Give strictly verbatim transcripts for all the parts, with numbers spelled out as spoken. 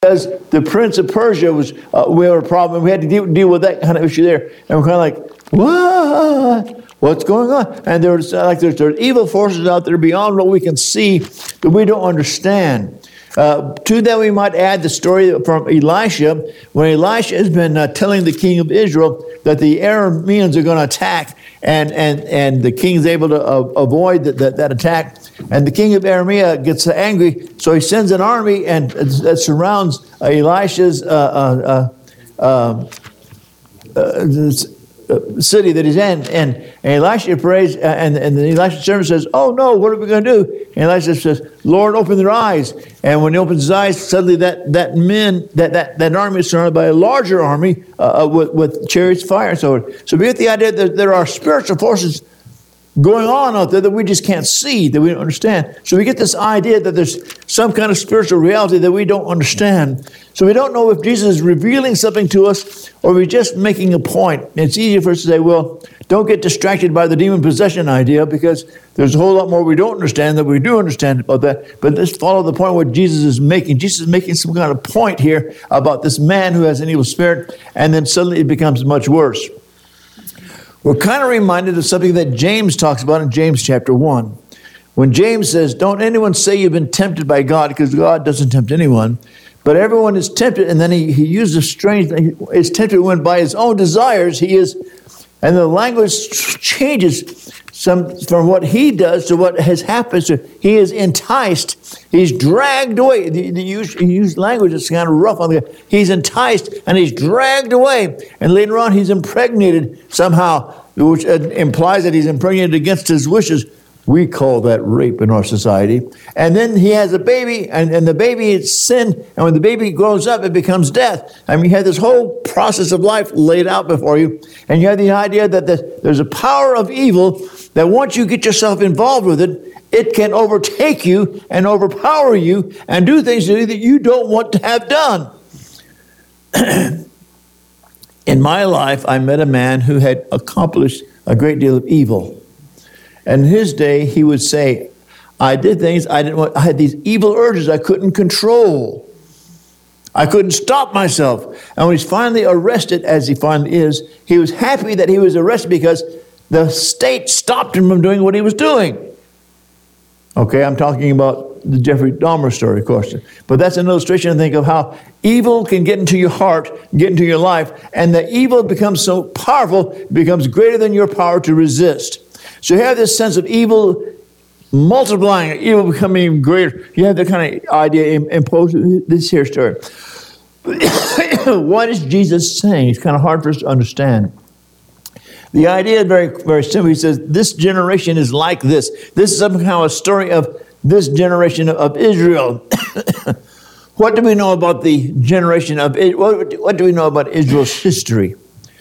Because the prince of Persia was, uh, we had a problem. We had to deal, deal with that kind of issue there. And we're kind of like, what? What's going on? And there's uh, like there's, there's evil forces out there beyond what we can see that we don't understand. Uh, to that we might add the story from Elisha, when Elisha has been uh, telling the king of Israel that the Arameans are going to attack, and, and, and the king's able to uh, avoid that, that, that attack. And the king of Aramea gets angry, so he sends an army and that surrounds uh, Elisha's uh, uh, uh, uh, this, uh, city that he's in. And, and Elisha prays, uh, and, and then Elisha's servant says, oh no, what are we going to do? And Elisha says, Lord, open their eyes. And when he opens his eyes, suddenly that, that men, that, that, that army is surrounded by a larger army uh, with, with chariots, fire, and so on. So we get the idea that there are spiritual forces going on out there that we just can't see, that we don't understand. So we get this idea that there's some kind of spiritual reality that we don't understand. So we don't know if Jesus is revealing something to us or we're just making a point. And it's easier for us to say, well, don't get distracted by the demon possession idea because there's a whole lot more we don't understand than we do understand about that. But let's follow the point what Jesus is making. Jesus is making some kind of point here about this man who has an evil spirit, and then suddenly it becomes much worse. We're kind of reminded of something that James talks about in James chapter one. When James says, don't anyone say you've been tempted by God, because God doesn't tempt anyone. But everyone is tempted, and then he, he uses a strange thing. Is tempted when by his own desires he is, and the language changes some from what he does to what has happened. So he is enticed. He's dragged away. The, the use, he used language that's kind of rough on the guy. He's enticed and he's dragged away. And later on he's impregnated somehow, which implies that he's impregnated against his wishes. We call that rape in our society. And then he has a baby, and, and the baby is sin, and when the baby grows up, it becomes death. I mean, you have this whole process of life laid out before you, and you have the idea that the, there's a power of evil that once you get yourself involved with it, it can overtake you and overpower you and do things to you that you don't want to have done. In my life, I met a man who had accomplished a great deal of evil. And in his day, he would say, I did things I didn't want. I had these evil urges I couldn't control. I couldn't stop myself. And when he's finally arrested, as he finally is, he was happy that he was arrested because the state stopped him from doing what he was doing. Okay, I'm talking about the Jeffrey Dahmer story, of course. But that's an illustration, I think, of how evil can get into your heart, get into your life, and the evil becomes so powerful, it becomes greater than your power to resist. So you have this sense of evil multiplying, evil becoming even greater. You have that kind of idea imposed in this here story. What is Jesus saying? It's kind of hard for us to understand. The idea is very, very simple. He says, this generation is like this. This is somehow a story of this generation of Israel. What do we know about the generation of Israel? What do we know about Israel's history?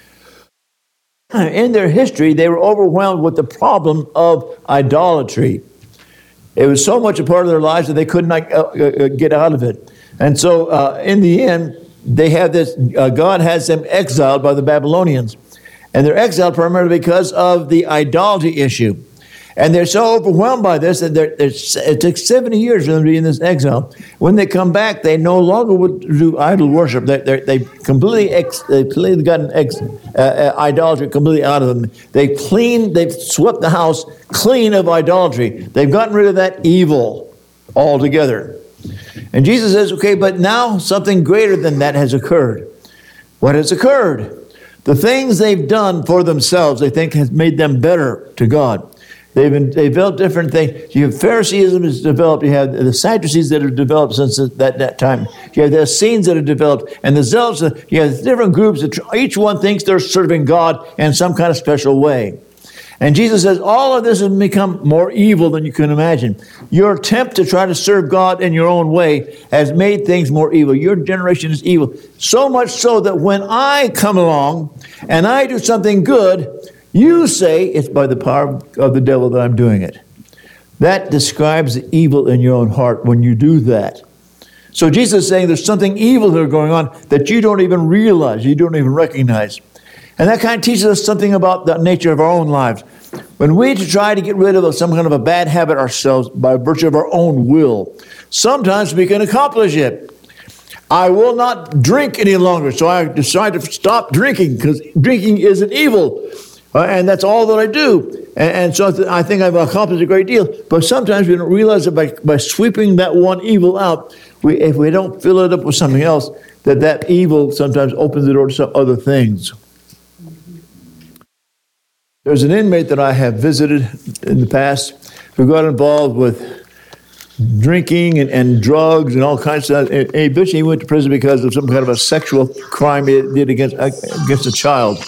In their history, they were overwhelmed with the problem of idolatry. It was so much a part of their lives that they could not uh, uh, get out of it. And so uh, in the end, they have this, uh, God has them exiled by the Babylonians. And they're exiled primarily because of the idolatry issue. And they're so overwhelmed by this that they're, they're, it took seventy years for them to be in this exile. When they come back, they no longer would do idol worship. They they completely ex, they completely gotten ex, uh, uh, idolatry completely out of them. They cleaned, they've swept the house clean of idolatry. They've gotten rid of that evil altogether. And Jesus says, okay, but now something greater than that has occurred. What has occurred? The things they've done for themselves, they think has made them better to God. They've been, they've developed different things. You have Phariseeism has developed. You have the Sadducees that have developed since that, that time. You have the Essenes that have developed. And the Zealots, you have different groups that each one thinks they're serving God in some kind of special way. And Jesus says, all of this has become more evil than you can imagine. Your attempt to try to serve God in your own way has made things more evil. Your generation is evil. So much so that when I come along and I do something good, you say it's by the power of the devil that I'm doing it. That describes the evil in your own heart when you do that. So Jesus is saying there's something evil that are going on that you don't even realize, you don't even recognize. And that kind of teaches us something about the nature of our own lives. When we try to get rid of some kind of a bad habit ourselves by virtue of our own will, sometimes we can accomplish it. I will not drink any longer. So I decided to stop drinking because drinking is an evil. Uh, and that's all that I do. And, and so th- I think I've accomplished a great deal. But sometimes we don't realize that by, by sweeping that one evil out, we, if we don't fill it up with something else, that that evil sometimes opens the door to some other things. There's an inmate that I have visited in the past who got involved with drinking and, and drugs and all kinds of stuff. And eventually he went to prison because of some kind of a sexual crime he did against, against a child.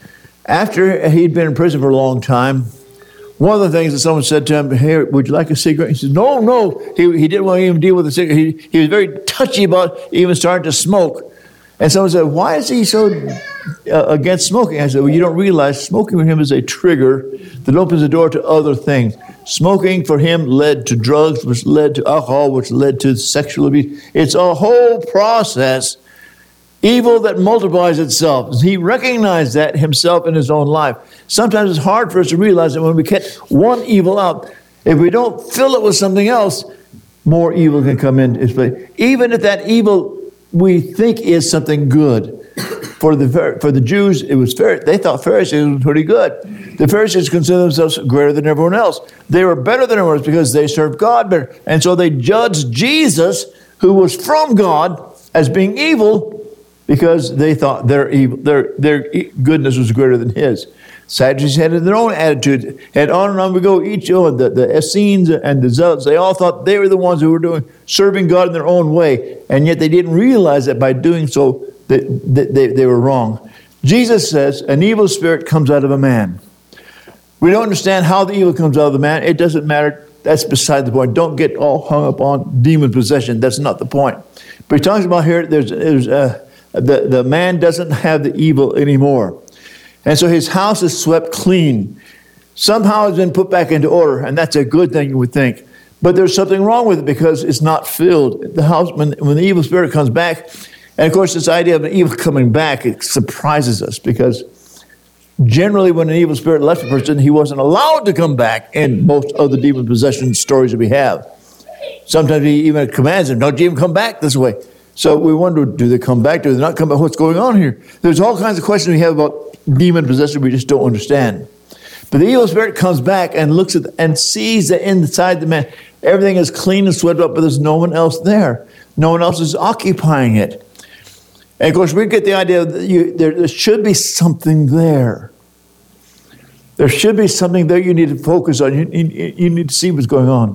After he'd been in prison for a long time, one of the things that someone said to him, "Hey, would you like a cigarette?" He said, no, no. He, he didn't want to even deal with the cigarette. He, he was very touchy about even starting to smoke. And someone said, why is he so uh, against smoking? I said, well, you don't realize smoking for him is a trigger that opens the door to other things. Smoking for him led to drugs, which led to alcohol, which led to sexual abuse. It's a whole process, evil that multiplies itself. He recognized that himself in his own life. Sometimes it's hard for us to realize that when we get one evil out, if we don't fill it with something else, more evil can come in its place. Even if that evil we think is something good. For the for the Jews, it was fair. They thought Pharisees was pretty good. The Pharisees considered themselves greater than everyone else. They were better than everyone else because they served God better. And so they judged Jesus, who was from God, as being evil because they thought their evil, their their goodness was greater than his. Sadducees had their own attitude. And on and on we go. Each one, the, the Essenes and the Zealots, they all thought they were the ones who were doing serving God in their own way. And yet they didn't realize that by doing so, that, that they, they were wrong. Jesus says, an evil spirit comes out of a man. We don't understand how the evil comes out of the man. It doesn't matter. That's beside the point. Don't get all hung up on demon possession. That's not the point. But he talks about here, there's, there's uh, the, the man doesn't have the evil anymore. And so his house is swept clean. Somehow it's been put back into order, and that's a good thing, you would think. But there's something wrong with it because it's not filled. The house, when, when the evil spirit comes back, and of course this idea of an evil coming back, it surprises us because generally when an evil spirit left a person, he wasn't allowed to come back in most of the demon possession stories that we have. Sometimes he even commands them, don't you even come back this way. So we wonder, do they come back? Do they not come back? What's going on here? There's all kinds of questions we have about demon possession we just don't understand. But the evil spirit comes back and looks at the, and sees that inside the man, everything is clean and swept up, but there's no one else there. No one else is occupying it. And of course, we get the idea that you, there, there should be something there. There should be something there you need to focus on. You, you, you need to see what's going on.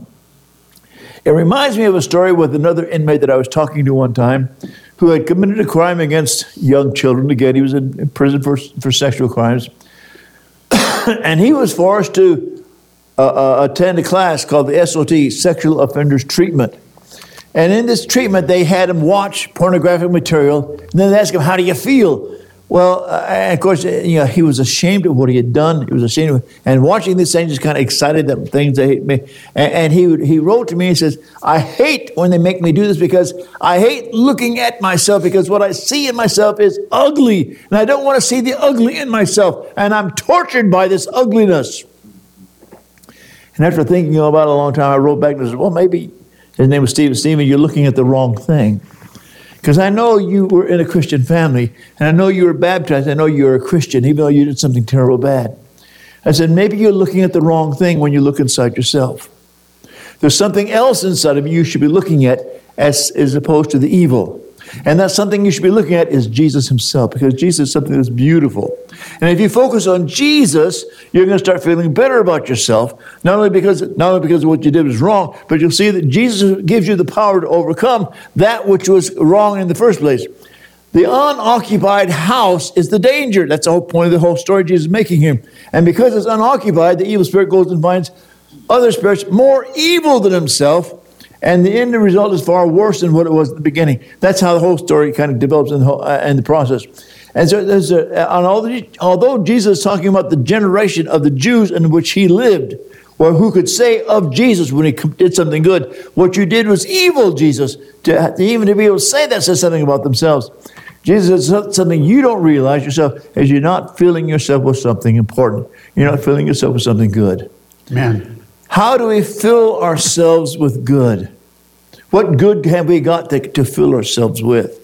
It reminds me of a story with another inmate that I was talking to one time who had committed a crime against young children. Again, he was in prison for, for sexual crimes. And he was forced to uh, uh, attend a class called the S O T, Sexual Offenders Treatment. And in this treatment, they had him watch pornographic material. And then they asked him, how do you feel? Well, uh, and of course, you know, he was ashamed of what he had done. He was ashamed of it. And watching this thing just kind of excited them, things they me. And, and he he wrote to me and says, I hate when they make me do this because I hate looking at myself because what I see in myself is ugly. And I don't want to see the ugly in myself. And I'm tortured by this ugliness. And after thinking about it a long time, I wrote back and said, well, maybe, his name was Stephen, Stephen, you're looking at the wrong thing. Because I know you were in a Christian family, and I know you were baptized. I know you're a Christian, even though you did something terrible bad. I said, maybe you're looking at the wrong thing when you look inside yourself. There's something else inside of you you should be looking at as, as opposed to the evil. And that something you should be looking at is Jesus himself, because Jesus is something that's beautiful. And if you focus on Jesus, you're going to start feeling better about yourself, not only because not only because what you did was wrong, but you'll see that Jesus gives you the power to overcome that which was wrong in the first place. The unoccupied house is the danger. That's the whole point of the whole story Jesus is making here. And because it's unoccupied, the evil spirit goes and finds other spirits more evil than himself. And the end result is far worse than what it was at the beginning. That's how the whole story kind of develops in the, whole, uh, in the process. And so, there's a, on all the, although Jesus is talking about the generation of the Jews in which he lived, or who could say of Jesus when he did something good, what you did was evil, Jesus. To, to even to be able to say that says something about themselves. Jesus is something you don't realize yourself, is you're not filling yourself with something important. You're not filling yourself with something good. Amen. How do we fill ourselves with good? What good have we got to, to fill ourselves with?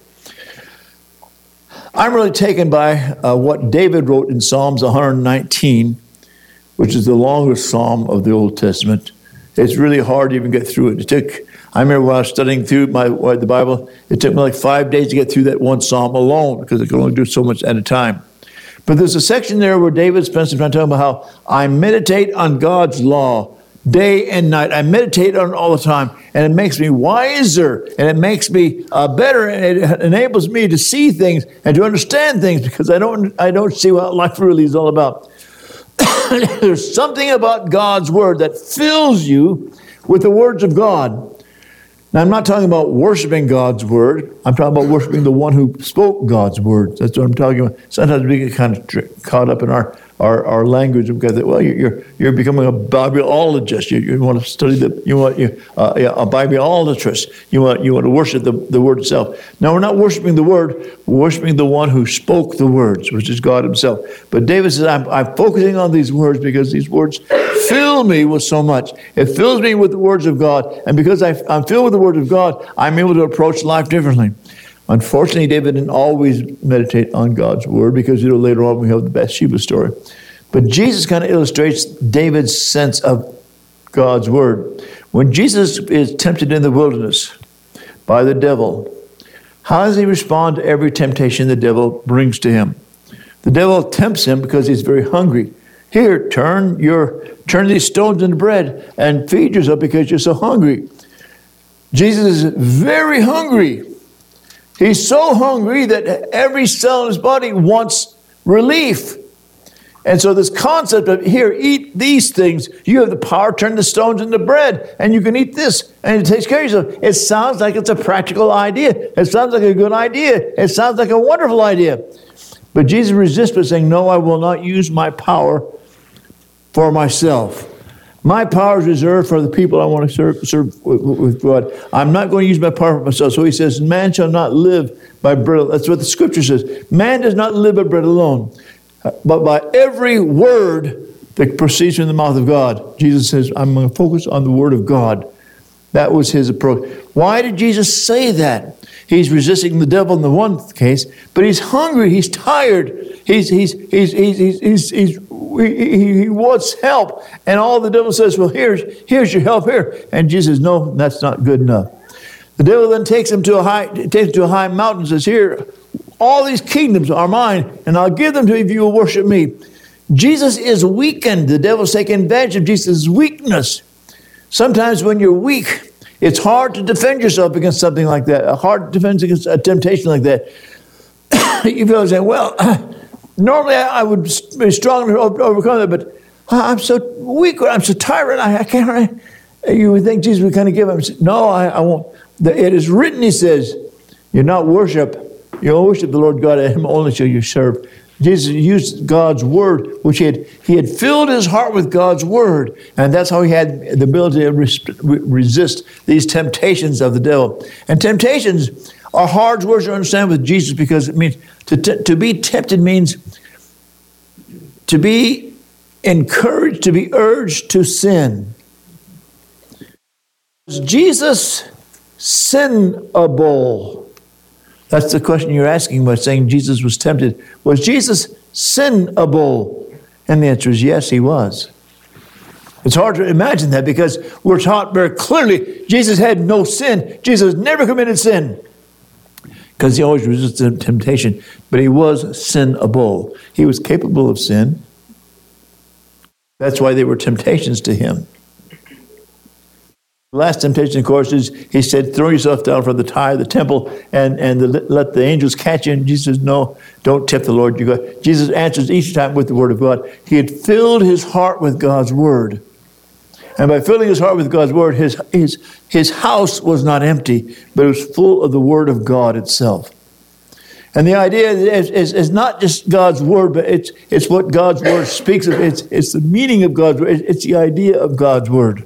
I'm really taken by uh, what David wrote in Psalms one nineteen, which is the longest psalm of the Old Testament. It's really hard to even get through it. It took, I remember when I was studying through my the Bible, it took me like five days to get through that one psalm alone because I could only do so much at a time. But there's a section there where David spends some time talking about how I meditate on God's law day and night. I meditate on it all the time, and it makes me wiser, and it makes me uh, better, and it enables me to see things and to understand things because I don't I don't see what life really is all about. There's something about God's word that fills you with the words of God. Now, I'm not talking about worshiping God's word. I'm talking about worshiping the one who spoke God's words. That's what I'm talking about. Sometimes we get kind of caught up in our, our, our language because, well, you're you're becoming a Bibleologist. You, you want to study the you want you uh, yeah, a Bibleologist. You want you want to worship the, the word itself. Now, we're not worshiping the word. We're worshiping the one who spoke the words, which is God Himself. But David says, I'm, I'm focusing on these words because these words fill me with so much. It fills me with the words of God, and because I, I'm filled with the word of God, I'm able to approach life differently. Unfortunately, David didn't always meditate on God's word because, you know, later on we have the Bathsheba story. But Jesus kind of illustrates David's sense of God's word. When Jesus is tempted in the wilderness by the devil, how does he respond to every temptation the devil brings to him? The devil tempts him because he's very hungry. Here, turn your turn these stones into bread and feed yourself because you're so hungry. Jesus is very hungry. He's so hungry that every cell in his body wants relief. And so this concept of, here, eat these things. You have the power to turn the stones into bread, and you can eat this, and it takes care of yourself. It sounds like it's a practical idea. It sounds like a good idea. It sounds like a wonderful idea. But Jesus resists by saying, no, I will not use my power for myself. My power is reserved for the people I want to serve, serve with God. I'm not going to use my power for myself. So he says, man shall not live by bread. That's what the scripture says. Man does not live by bread alone, but by every word that proceeds from the mouth of God. Jesus says, I'm going to focus on the word of God. That was his approach. Why did Jesus say that? He's resisting the devil in the one case, but he's hungry, he's tired, he's he's he's he's he's, he's, he's he, he wants help, and all the devil says, well, here's here's your help here, and Jesus says, no, that's not good enough. The devil then takes him to a high takes him to a high mountain and says, here, all these kingdoms are mine, and I'll give them to you if you will worship me. Jesus is weakened. The devil's taking advantage of Jesus' weakness. Sometimes when you're weak, it's hard to defend yourself against something like that, hard to defend against a temptation like that. You feel like, well, normally I would be strong to overcome that, but I'm so weak, I'm so tired, I can't. You would think Jesus would kind of give him, no, I, I won't. It is written, he says, you're not worship, you worship the Lord God, and him only shall you serve. Jesus used God's word, which he had, he had filled his heart with God's word. And that's how he had the ability to res- resist these temptations of the devil. And temptations are hard words to understand with Jesus because it means to, t- to be tempted means to be encouraged, to be urged to sin. Was Jesus sinable? That's the question you're asking by saying Jesus was tempted. Was Jesus sinable? And the answer is yes, he was. It's hard to imagine that because we're taught very clearly Jesus had no sin. Jesus never committed sin because he always resisted temptation. But he was sinable. He was capable of sin. That's why they were temptations to him. The last temptation, of course, is he said, throw yourself down from the tower of the temple and, and the, let the angels catch you. And Jesus says, no, don't tempt the Lord your God. Jesus answers each time with the word of God. He had filled his heart with God's word. And by filling his heart with God's word, his, his, his house was not empty, but it was full of the word of God itself. And the idea is, is, is not just God's word, but it's, it's what God's word speaks of. It's, it's the meaning of God's word. It's the idea of God's word.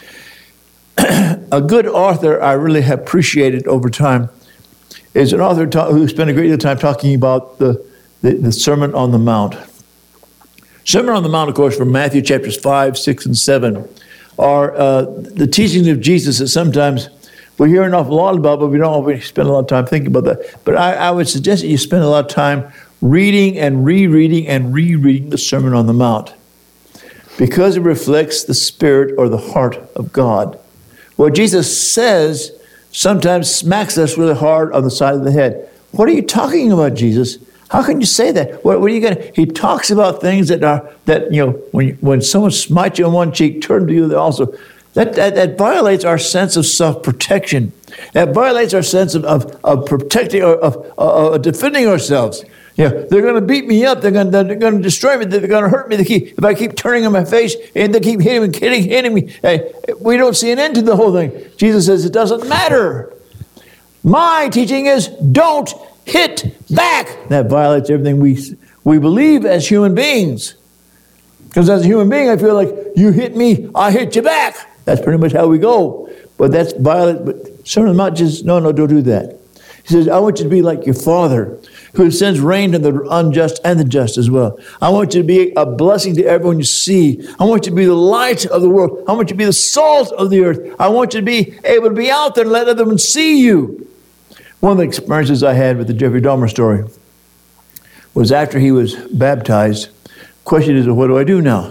A good author I really have appreciated over time is an author ta- who spent a great deal of time talking about the, the, the Sermon on the Mount. Sermon on the Mount, of course, from Matthew chapters five, six, and seven, are uh, the teachings of Jesus that sometimes we hear an awful lot about, but we don't always spend a lot of time thinking about that. But I, I would suggest that you spend a lot of time reading and rereading and rereading the Sermon on the Mount, because it reflects the spirit or the heart of God. What Jesus says sometimes smacks us really hard on the side of the head. What are you talking about, Jesus? How can you say that? What, what are you going to? He talks about things that are that you know when when someone smites you on one cheek, turn to you the also. That, that that violates our sense of self-protection. That violates our sense of of, of protecting or of, of, of defending ourselves. Yeah, they're going to beat me up. They're going to, they're going to destroy me. They're going to hurt me. They keep, if I keep turning on my face and they keep hitting me, hitting, hitting me, hey, we don't see an end to the whole thing. Jesus says it doesn't matter. My teaching is don't hit back. That violates everything we we believe as human beings. Because as a human being, I feel like you hit me, I hit you back. That's pretty much how we go. But that's violent. But Sermon on the Mount just, no, no, don't do that. He says, I want you to be like your Father, who sends rain to the unjust and the just as well. I want you to be a blessing to everyone you see. I want you to be the light of the world. I want you to be the salt of the earth. I want you to be able to be out there and let others see you. One of the experiences I had with the Jeffrey Dahmer story was after he was baptized. Question is, what do I do now?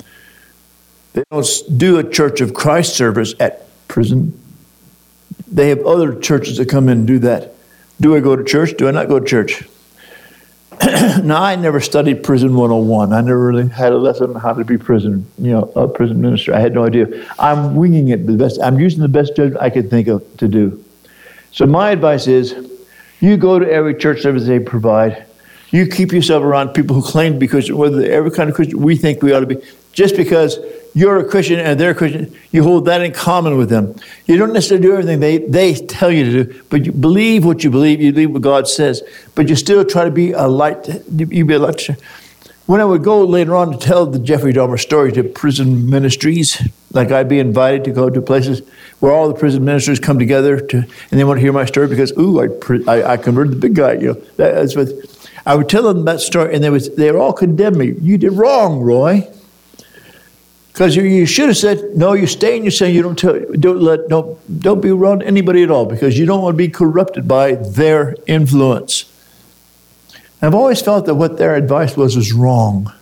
They don't do a Church of Christ service at prison. They have other churches that come in and do that. Do I go to church? Do I not go to church? Now, I never studied Prison one oh one. I never really had a lesson on how to be prison, you know, a prison minister. I had no idea. I'm winging it the best. I'm using the best judgment I could think of to do. So my advice is, you go to every church service they provide. You keep yourself around people who claim to be Christian, whether they're every kind of Christian we think we ought to be. Just because you're a Christian and they're a Christian, you hold that in common with them. You don't necessarily do everything they, they tell you to do, but you believe what you believe, you believe what God says, but you still try to be a light, you be a light. When I would go later on to tell the Jeffrey Dahmer story to prison ministries, like I'd be invited to go to places where all the prison ministers come together to, and they want to hear my story because, ooh, I, I, I converted the big guy, you know. That, that's what I would tell them that story, and they would they would all condemn me. You did wrong, Roy. Because you, you should have said, no, you stay in your sin. You don't tell, don't let, don't, don't be around anybody at all because you don't want to be corrupted by their influence. I've always felt that what their advice was was wrong.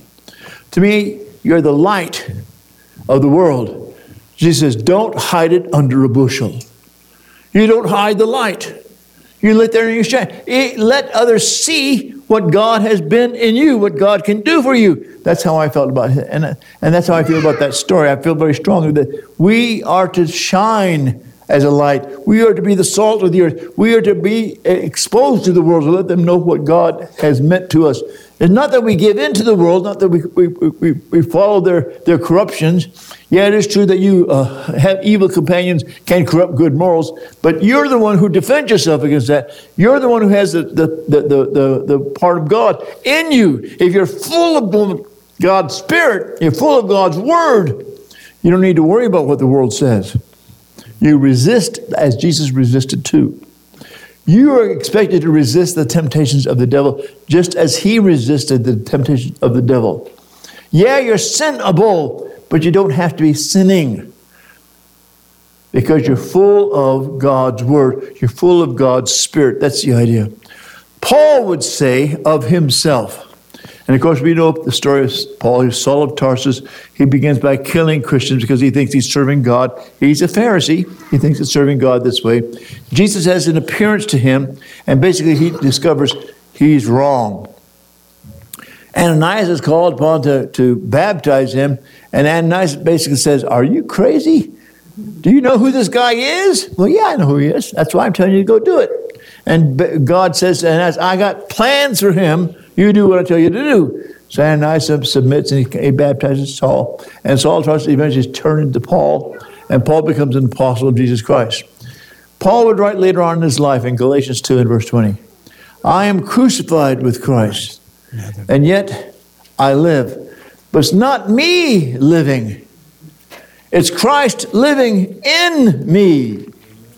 To me, you're the light of the world. Jesus says, don't hide it under a bushel. You don't hide the light. You let there and you shine. Let others see what God has been in you, what God can do for you. That's how I felt about it. And, and that's how I feel about that story. I feel very strongly that we are to shine as a light. We are to be the salt of the earth. We are to be exposed to the world to let them know what God has meant to us. It's not that we give in to the world, not that we, we, we, we follow their, their corruptions. Yeah, it is true that you uh, have evil companions can corrupt good morals, but you're the one who defends yourself against that. You're the one who has the, the, the, the, the, the part of God in you. If you're full of God's Spirit, you're full of God's Word, you don't need to worry about what the world says. You resist as Jesus resisted too. You are expected to resist the temptations of the devil just as he resisted the temptations of the devil. Yeah, you're sinnable, but you don't have to be sinning because you're full of God's Word. You're full of God's Spirit. That's the idea. Paul would say of himself, and of course we know the story of Paul. He's Saul of Tarsus. He begins by killing Christians because he thinks he's serving God. He's a Pharisee. He thinks he's serving God this way. Jesus has an appearance to him, and basically he discovers he's wrong. Ananias is called upon to, to baptize him, and Ananias basically says, are you crazy? Do you know who this guy is? Well, yeah, I know who he is. That's why I'm telling you to go do it. And God says to Ananias, I got plans for him. You do what I tell you to do. So Ananias submits and he, he baptizes Saul. And Saul tries to eventually turn into Paul. And Paul becomes an apostle of Jesus Christ. Paul would write later on in his life in Galatians two and verse twenty, I am crucified with Christ, and yet I live. But it's not me living. It's Christ living in me.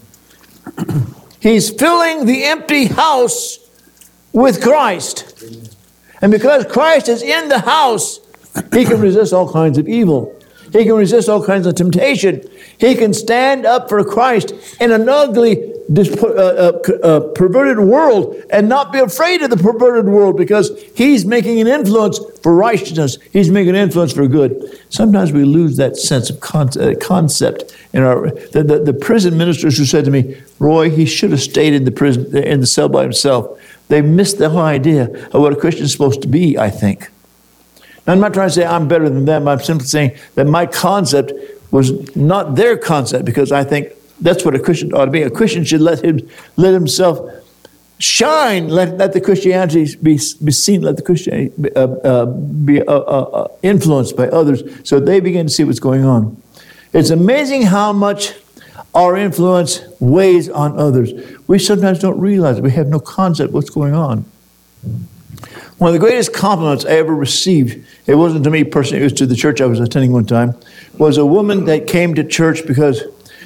He's filling the empty house with Christ. And because Christ is in the house, he can resist all kinds of evil. He can resist all kinds of temptation. He can stand up for Christ in an ugly, uh, uh, uh, perverted world and not be afraid of the perverted world because he's making an influence for righteousness. He's making an influence for good. Sometimes we lose that sense of con- uh, concept in our the, the, the prison ministers who said to me, Roy, he should have stayed in the prison in the cell by himself. They missed the whole idea of what a Christian is supposed to be, I think. Now, I'm not trying to say I'm better than them. I'm simply saying that my concept was not their concept because I think that's what a Christian ought to be. A Christian should let him let himself shine, let, let the Christianity be, be seen, let the Christianity be, uh, uh, be uh, uh, influenced by others so they begin to see what's going on. It's amazing how much our influence weighs on others. We sometimes don't realize it. We have no concept of what's going on. One of the greatest compliments I ever received, it wasn't to me personally, it was to the church I was attending one time, was a woman that came to church because,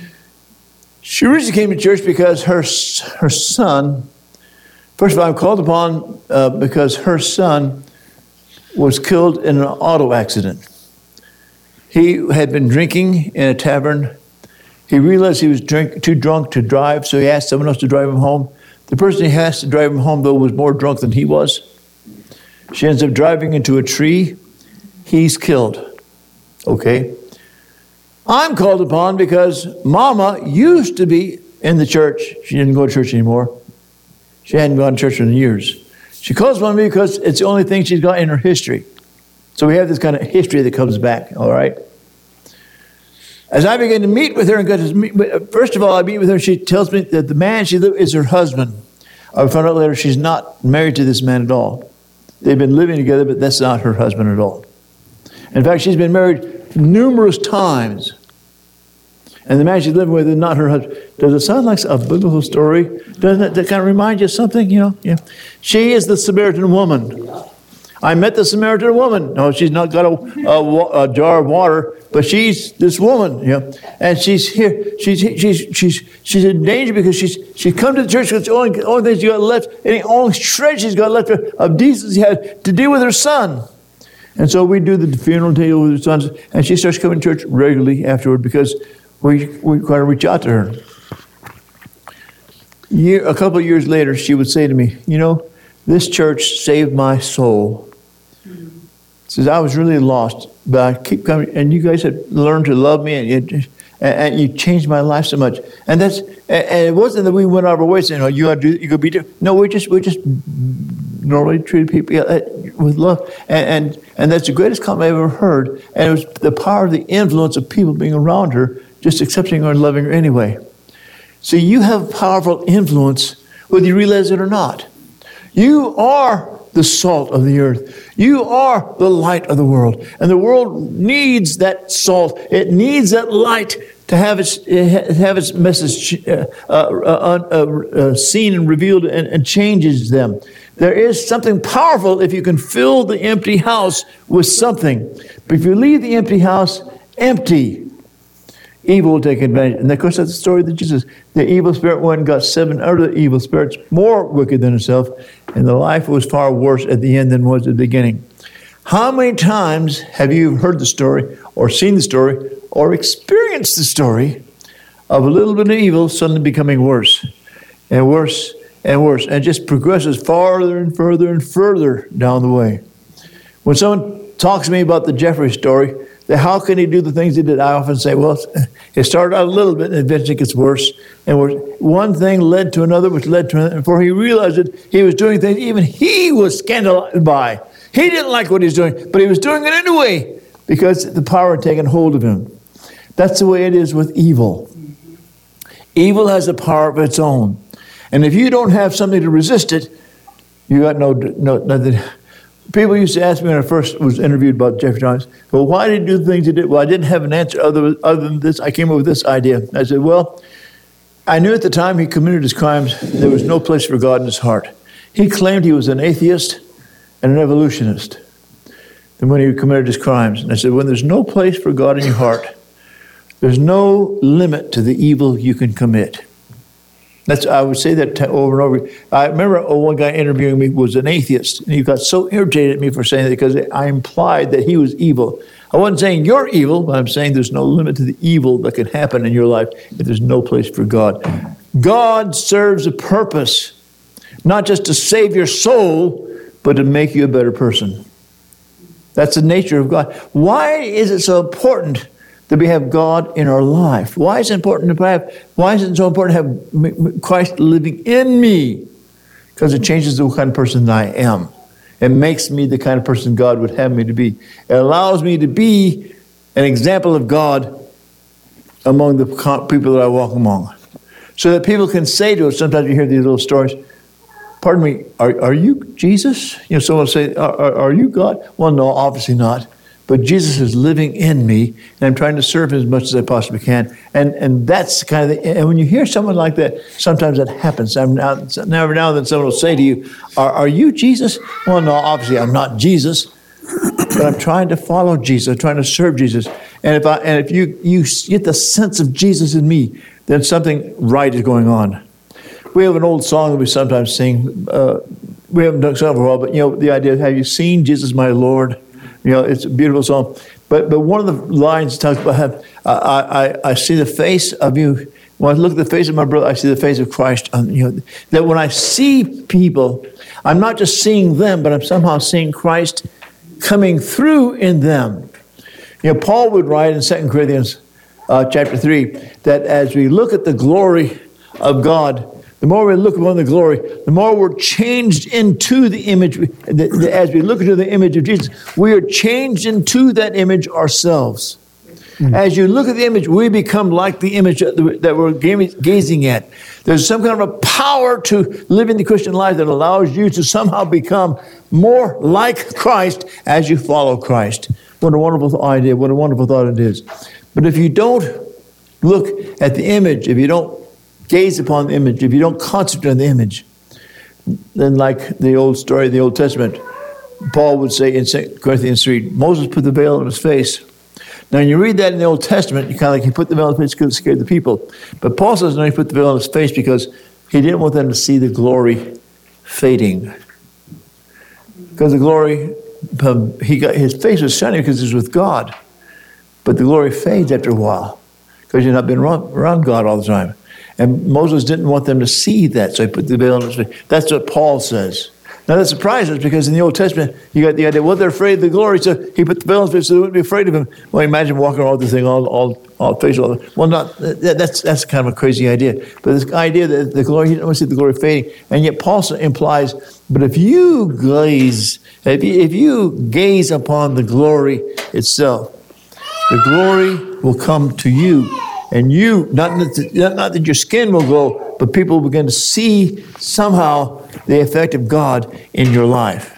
she originally came to church because her, her son, first of all, I'm called upon uh, because her son was killed in an auto accident. He had been drinking in a tavern. He realized he was drink, too drunk to drive, so he asked someone else to drive him home. The person he asked to drive him home, though, was more drunk than he was. She ends up driving into a tree. He's killed. Okay. I'm called upon because Mama used to be in the church. She didn't go to church anymore. She hadn't gone to church in years. She calls upon me because it's the only thing she's got in her history. So we have this kind of history that comes back, all right? As I begin to meet with her, and get to meet, first of all, I meet with her, she tells me that the man she lives is her husband. I found out later she's not married to this man at all. They've been living together, but that's not her husband at all. In fact, she's been married numerous times. And the man she's living with is not her husband. Does it sound like a biblical story? Doesn't it that kind of remind you of something? You know, yeah. She is the Samaritan woman. I met the Samaritan woman. No, she's not got a, a, a jar of water, but she's this woman, you know, and she's here. She's she's she's she's in danger because she's she's come to the church because the only the only thing she got left, any only shred she's got left of decency had to deal with her son. And so we do the funeral deal with her son, and she starts coming to church regularly afterward because we we try to reach out to her. Year, a couple of years later, she would say to me, "You know, this church saved my soul." Says, I was really lost, but I keep coming, and you guys have learned to love me, and, it, and you changed my life so much. And that's, and it wasn't that we went our way saying, "Oh, you got to do, you got to be different." No, we just, we just normally treated people with love, and, and and that's the greatest compliment I've ever heard. And it was the power of the influence of people being around her, just accepting her and loving her anyway. So you have powerful influence, whether you realize it or not. You are the salt of the earth. You are the light of the world. And the world needs that salt. It needs that light to have its, have its message uh, uh, uh, uh, seen and revealed and, and changes them. There is something powerful if you can fill the empty house with something. But if you leave the empty house empty, evil will take advantage. And of course, that's the story that Jesus, the evil spirit went and got seven other evil spirits more wicked than himself, and the life was far worse at the end than was at the beginning. How many times have you heard the story, or seen the story, or experienced the story of a little bit of evil suddenly becoming worse and worse and worse, and just progresses farther and further and further down the way? When someone talks to me about the Jeffrey story, that how can he do the things he did? I often say, well, it started out a little bit and eventually gets worse. And one thing led to another, which led to another. And before he realized it, he was doing things even he was scandalized by. He didn't like what he was doing, but he was doing it anyway because the power had taken hold of him. That's the way it is with evil. Evil has a power of its own. And if you don't have something to resist it, you got no, no nothing. People used to ask me when I first was interviewed about Jeffrey Dahmer, well, why did he do the things he did? Well, I didn't have an answer other, other than this. I came up with this idea. I said, well, I knew at the time he committed his crimes, there was no place for God in his heart. He claimed he was an atheist and an evolutionist. Then when he committed his crimes, and I said, when there's no place for God in your heart, there's no limit to the evil you can commit. That's, I would say that over and over. I remember one guy interviewing me was an atheist, and he got so irritated at me for saying that because I implied that he was evil. I wasn't saying you're evil, but I'm saying there's no limit to the evil that can happen in your life if there's no place for God. God serves a purpose, not just to save your soul, but to make you a better person. That's the nature of God. Why is it so important that we have God in our life? Why is it important to have, why is it so important to have Christ living in me? Because it changes the kind of person that I am. It makes me the kind of person God would have me to be. It allows me to be an example of God among the people that I walk among. So that people can say to us, sometimes you hear these little stories, pardon me, are, are you Jesus? You know, someone will say, are, are, are you God? Well, no, obviously not. But Jesus is living in me, and I'm trying to serve him as much as I possibly can. And and that's kind of the, and when you hear someone like that, sometimes that happens. I'm now, every now and then someone will say to you, are, are you Jesus? Well, no, obviously I'm not Jesus, but I'm trying to follow Jesus. I'm trying to serve Jesus. And if I and if you, you get the sense of Jesus in me, then something right is going on. We have an old song that we sometimes sing. Uh, we haven't done it for a while, but you know, the idea of, have you seen Jesus, my Lord? You know, it's a beautiful song. But but one of the lines talks about, have, I, I, I see the face of you. When I look at the face of my brother, I see the face of Christ. Um, you know, that when I see people, I'm not just seeing them, but I'm somehow seeing Christ coming through in them. You know, Paul would write in Second Corinthians uh, chapter three, that as we look at the glory of God, the more we look upon the glory, the more we're changed into the image. As we look into the image of Jesus, we are changed into that image ourselves. Mm-hmm. As you look at the image, we become like the image that we're gazing at. There's some kind of a power to living the Christian life that allows you to somehow become more like Christ as you follow Christ. What a wonderful idea, what a wonderful thought it is. But if you don't look at the image, if you don't gaze upon the image, if you don't concentrate on the image, then like the old story of the Old Testament, Paul would say in Second Corinthians three, Moses put the veil on his face. Now, when you read that in the Old Testament, you kind of like, he put the veil on his face because it scared the people. But Paul says, no, he put the veil on his face because he didn't want them to see the glory fading. Because the glory, um, he got his face was shining because he was with God. But the glory fades after a while because you've not been around, around God all the time. And Moses didn't want them to see that, so he put the veil on his face. That's what Paul says. Now that surprises us because in the Old Testament, you got the idea, well, they're afraid of the glory, so he put the veil on his face so they wouldn't be afraid of him. Well, imagine walking around with this thing all, all, all facial. Well, not that, that's that's kind of a crazy idea. But this idea that the glory, he didn't want to see the glory fading. And yet Paul implies, but if you gaze, if you, if you gaze upon the glory itself, the glory will come to you. And you, not that, not that your skin will go, but people will begin to see somehow the effect of God in your life.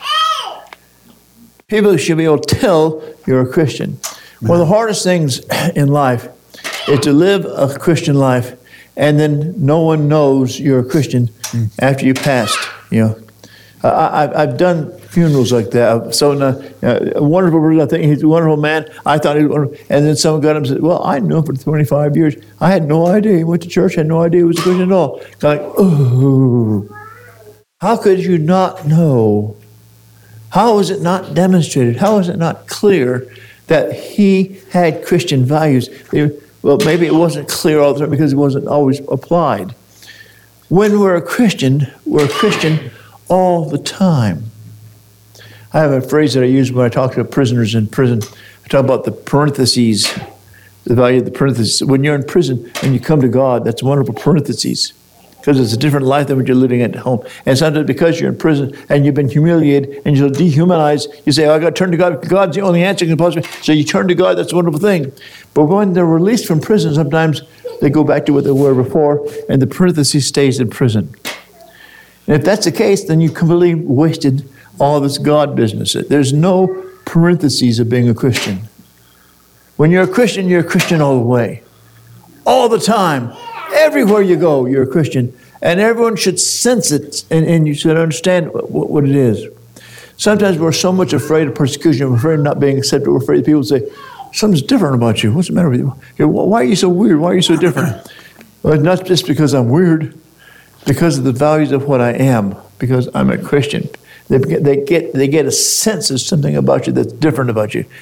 People should be able to tell you're a Christian. One of the hardest things in life is to live a Christian life and then no one knows you're a Christian after you passed. You know, I, I've done funerals like that. So uh, a wonderful person, I think he's a wonderful man. I thought he was wonderful. And then someone got him and said, well, I knew him for twenty-five years. I had no idea. He went to church, had no idea he was a Christian at all. Kind of like, oh, how could you not know? How was it not demonstrated? How was it not clear that he had Christian values? Well, maybe it wasn't clear all the time because it wasn't always applied. When we're a Christian, we're a Christian all the time. I have a phrase that I use when I talk to prisoners in prison. I talk about the parentheses, the value of the parentheses. When you're in prison and you come to God, that's wonderful parentheses because it's a different life than what you're living at home. And sometimes because you're in prison and you've been humiliated and you're dehumanized, you say, oh, I got to turn to God. God's the only answer can possibly. So you turn to God. That's a wonderful thing. But when they're released from prison, sometimes they go back to what they were before and the parentheses stays in prison. And if that's the case, then you completely wasted all this God business. There's no parentheses of being a Christian. When you're a Christian, you're a Christian all the way. All the time. Everywhere you go, you're a Christian. And everyone should sense it, and, and you should understand what, what it is. Sometimes we're so much afraid of persecution, we're afraid of not being accepted, we're afraid people say, something's different about you. What's the matter with you? Why are you so weird? Why are you so different? Well, it's not just because I'm weird. because of the values of what I am, because I'm a Christian. They get, they get, they get a sense of something about you that's different about you.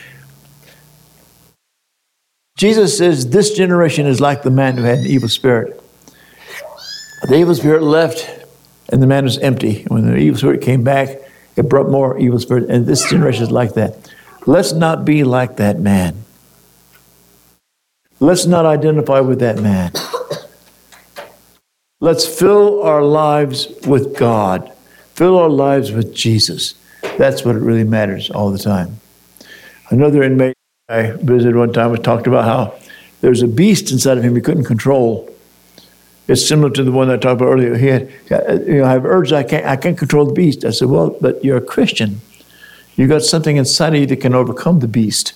Jesus says this generation is like the man who had an evil spirit. The evil spirit left, and the man was empty. When the evil spirit came back, it brought more evil spirit, and this generation is like that. Let's not be like that man. Let's not identify with that man. Let's fill our lives with God. Fill our lives with Jesus. That's what it really matters all the time. Another inmate I visited one time was talked about how there's a beast inside of him he couldn't control. It's similar to the one that I talked about earlier. He had, you know, I have urges, I can't, I can't control the beast. I said, well, but you're a Christian. You got something inside of you that can overcome the beast.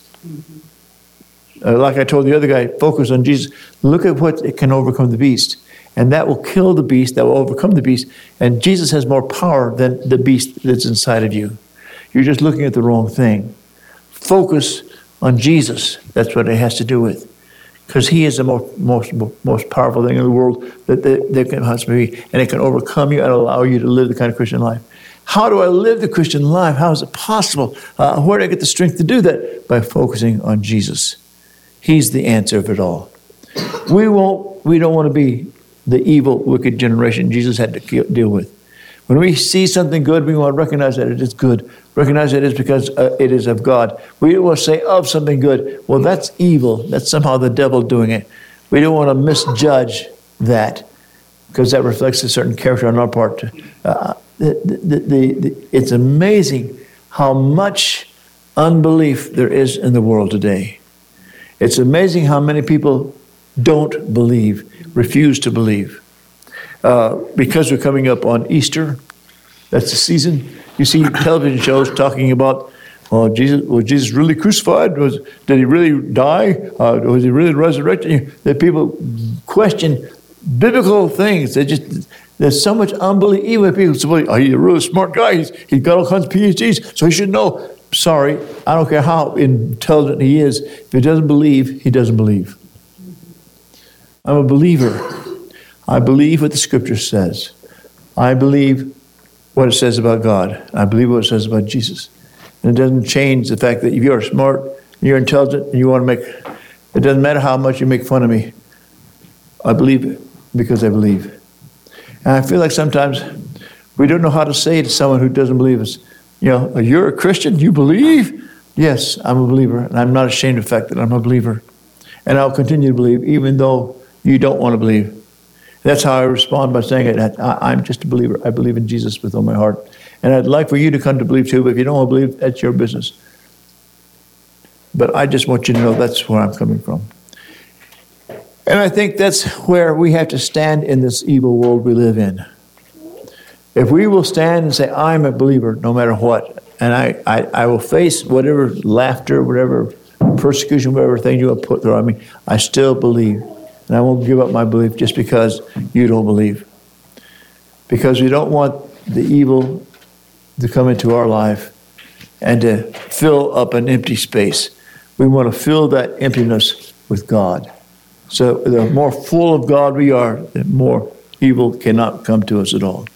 Mm-hmm. Uh, like I told the other guy, focus on Jesus. Look at what it can overcome the beast. And that will kill the beast, that will overcome the beast. And Jesus has more power than the beast that's inside of you. You're just looking at the wrong thing. Focus on Jesus. That's what it has to do with. Because he is the most, most, most powerful thing in the world that there can possibly be. And it can overcome you and allow you to live the kind of Christian life. How do I live the Christian life? How is it possible? Uh, where do I get the strength to do that? By focusing on Jesus. He's the answer of it all. We won't, we don't want to be the evil, wicked generation Jesus had to deal with. When we see something good, we want to recognize that it is good. Recognize that it's because uh, it is of God. We don't want to say of something good, well, that's evil. That's somehow the devil doing it. We don't want to misjudge that because that reflects a certain character on our part. Uh, the, the, the, the, it's amazing how much unbelief there is in the world today. It's amazing how many people don't believe, refuse to believe. Uh, because we're coming up on Easter, that's the season. You see television shows talking about, oh, Jesus, was Jesus really crucified? Was, did he really die? Uh, was he really resurrected? That people question biblical things. They just, there's so much unbelief. Even people say, oh, he's a really smart guy. He's, he's got all kinds of P H Ds, so he should know. Sorry, I don't care how intelligent he is. If he doesn't believe, he doesn't believe. I'm a believer. I believe what the Scripture says. I believe what it says about God. I believe what it says about Jesus. And it doesn't change the fact that if you're smart, you're intelligent, and you want to make, it doesn't matter how much you make fun of me. I believe it because I believe. And I feel like sometimes we don't know how to say to someone who doesn't believe us, you know, you're a Christian, you believe? Yes, I'm a believer, and I'm not ashamed of the fact that I'm a believer. And I'll continue to believe, even though you don't want to believe. That's how I respond by saying it. I, I'm just a believer. I believe in Jesus with all my heart. And I'd like for you to come to believe too, but if you don't want to believe, that's your business. But I just want you to know that's where I'm coming from. And I think that's where we have to stand in this evil world we live in. If we will stand and say, I'm a believer no matter what, and I, I, I will face whatever laughter, whatever persecution, whatever thing you will put through on me, I still believe. And I won't give up my belief just because you don't believe. Because we don't want the evil to come into our life and to fill up an empty space. We want to fill that emptiness with God. So the more full of God we are, the more evil cannot come to us at all.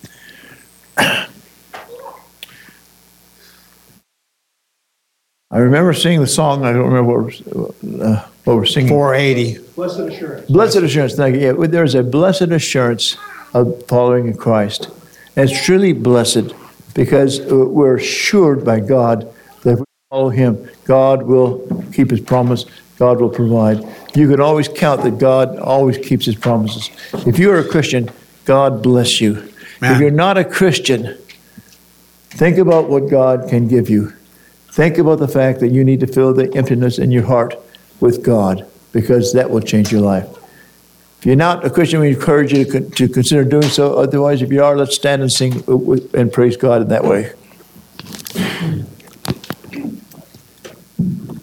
I remember singing the song, I don't remember what we're, uh, what we're singing. four eighty. Blessed assurance. Blessed assurance. Thank you. Yeah, there's a blessed assurance of following in Christ. And it's truly blessed because we're assured by God that if we follow Him, God will keep His promise. God will provide. You can always count that God always keeps His promises. If you're a Christian, God bless you. Man. If you're not a Christian, think about what God can give you. Think about the fact that you need to fill the emptiness in your heart with God, because that will change your life. If you're not a Christian, we encourage you to, to consider doing so. Otherwise, if you are, let's stand and sing and praise God in that way.